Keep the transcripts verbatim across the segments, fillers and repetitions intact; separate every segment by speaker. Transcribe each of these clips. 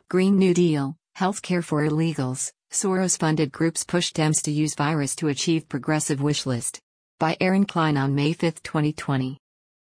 Speaker 1: Green New Deal, Healthcare for Illegals, Soros-funded groups push Dems to use virus to achieve progressive wishlist. By Aaron Klein on May fifth, twenty twenty.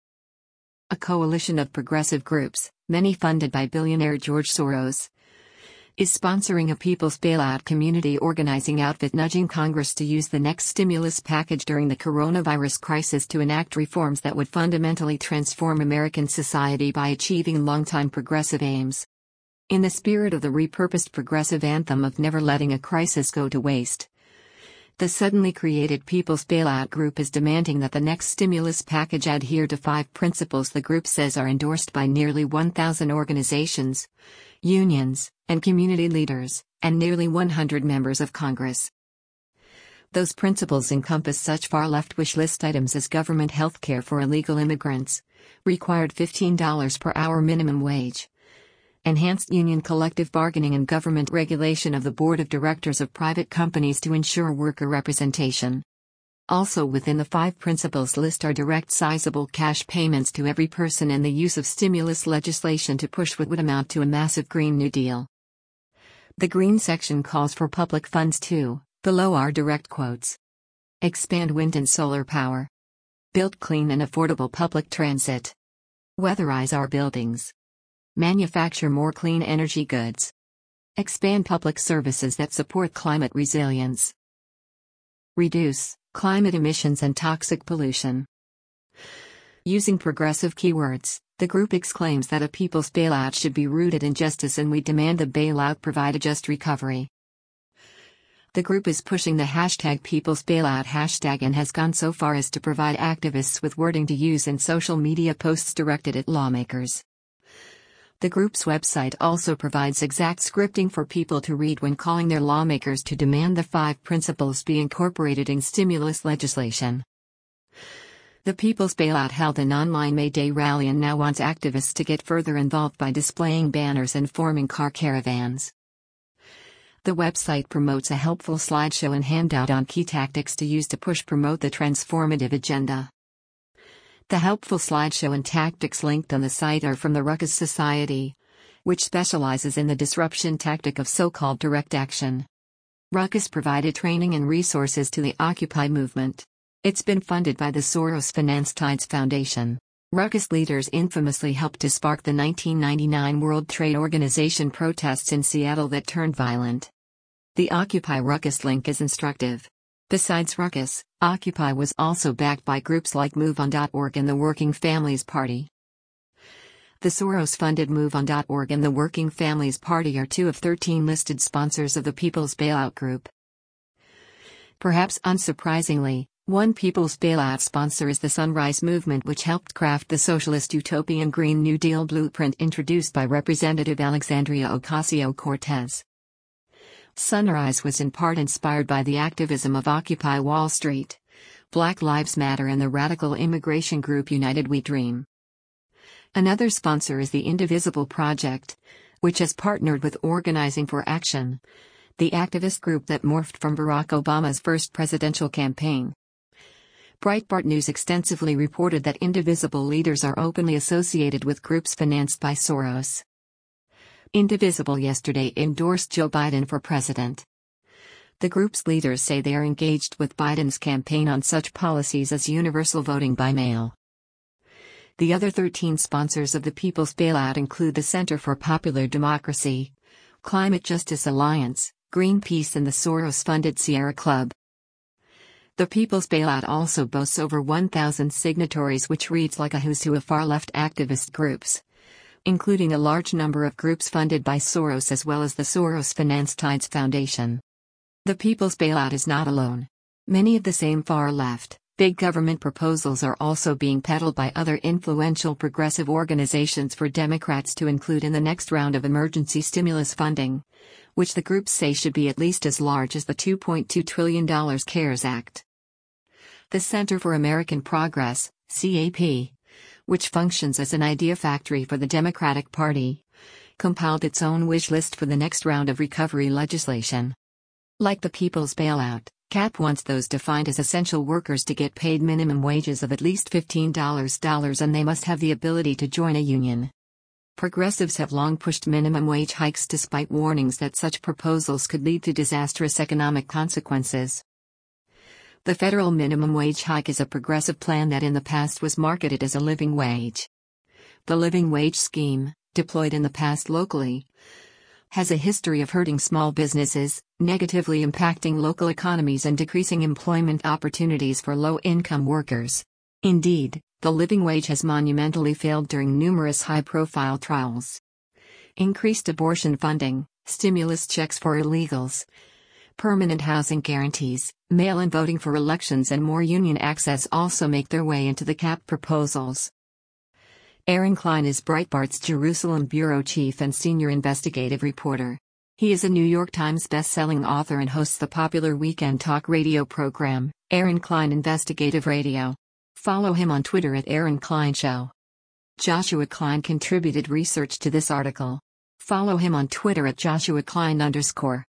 Speaker 1: A coalition of progressive groups, many funded by billionaire George Soros, is sponsoring a people's bailout community organizing outfit nudging Congress to use the next stimulus package during the coronavirus crisis to enact reforms that would fundamentally transform American society by achieving longtime progressive aims. In the spirit of the repurposed progressive anthem of never letting a crisis go to waste, the suddenly created People's Bailout Group is demanding that the next stimulus package adhere to five principles the group says are endorsed by nearly one thousand organizations, unions, and community leaders, and nearly one hundred members of Congress. Those principles encompass such far-left wish list items as government health care for illegal immigrants, required fifteen dollars per hour minimum wage, enhanced union collective bargaining and government regulation of the board of directors of private companies to ensure worker representation. Also within the five principles list are direct sizable cash payments to every person and the use of stimulus legislation to push what would amount to a massive Green New Deal. The Green section calls for public funds to, below are direct quotes. Expand wind and solar power. Build clean and affordable public transit. Weatherize our buildings. Manufacture more clean energy goods. Expand public services that support climate resilience. Reduce climate emissions and toxic pollution. Using progressive keywords, the group exclaims that a people's bailout should be rooted in justice and we demand the bailout provide a just recovery. The group is pushing the hashtag People's Bailout hashtag and has gone so far as to provide activists with wording to use in social media posts directed at lawmakers. The group's website also provides exact scripting for people to read when calling their lawmakers to demand the five principles be incorporated in stimulus legislation. The People's Bailout held an online May Day rally and now wants activists to get further involved by displaying banners and forming car caravans. The website promotes a helpful slideshow and handout on key tactics to use to push promote the transformative agenda. The helpful slideshow and tactics linked on the site are from the Ruckus Society, which specializes in the disruption tactic of so-called direct action. Ruckus provided training and resources to the Occupy movement. It's been funded by the Soros-financed Tides Foundation. Ruckus leaders infamously helped to spark the nineteen ninety-nine World Trade Organization protests in Seattle that turned violent. The Occupy Ruckus link is instructive. Besides Ruckus, Occupy was also backed by groups like Move On dot org and the Working Families Party. The Soros-funded Move On dot org and the Working Families Party are two of thirteen listed sponsors of the People's Bailout Group. Perhaps unsurprisingly, one People's Bailout sponsor is the Sunrise Movement, which helped craft the socialist utopian Green New Deal blueprint introduced by Representative Alexandria Ocasio-Cortez. Sunrise was in part inspired by the activism of Occupy Wall Street, Black Lives Matter and the radical immigration group United We Dream. Another sponsor is the Indivisible Project, which has partnered with Organizing for Action, the activist group that morphed from Barack Obama's first presidential campaign. Breitbart News extensively reported that Indivisible leaders are openly associated with groups financed by Soros. Indivisible yesterday endorsed Joe Biden for president. The group's leaders say they are engaged with Biden's campaign on such policies as universal voting by mail. The other thirteen sponsors of the People's Bailout include the Center for Popular Democracy, Climate Justice Alliance, Greenpeace and the Soros-funded Sierra Club. The People's Bailout also boasts over one thousand signatories, which reads like a who's who of far-left activist groups, including a large number of groups funded by Soros as well as the Soros-financed Tides Foundation. The People's Bailout is not alone. Many of the same far-left, big government proposals are also being peddled by other influential progressive organizations for Democrats to include in the next round of emergency stimulus funding, which the groups say should be at least as large as the two point two trillion dollars CARES Act. The Center for American Progress, C A P, which functions as an idea factory for the Democratic Party, compiled its own wish list for the next round of recovery legislation. Like the People's Bailout, C A P wants those defined as essential workers to get paid minimum wages of at least fifteen dollars and they must have the ability to join a union. Progressives have long pushed minimum wage hikes despite warnings that such proposals could lead to disastrous economic consequences. The federal minimum wage hike is a progressive plan that in the past was marketed as a living wage. The living wage scheme, deployed in the past locally, has a history of hurting small businesses, negatively impacting local economies and decreasing employment opportunities for low-income workers. Indeed, the living wage has monumentally failed during numerous high-profile trials. Increased abortion funding, stimulus checks for illegals, permanent housing guarantees, mail-in voting for elections and more union access also make their way into the C A P proposals. Aaron Klein is Breitbart's Jerusalem bureau chief and senior investigative reporter. He is a New York Times best-selling author and hosts the popular weekend talk radio program, Aaron Klein Investigative Radio. Follow him on Twitter at Aaron Klein Show. Joshua Klein contributed research to this article. Follow him on Twitter at Joshua Klein underscore.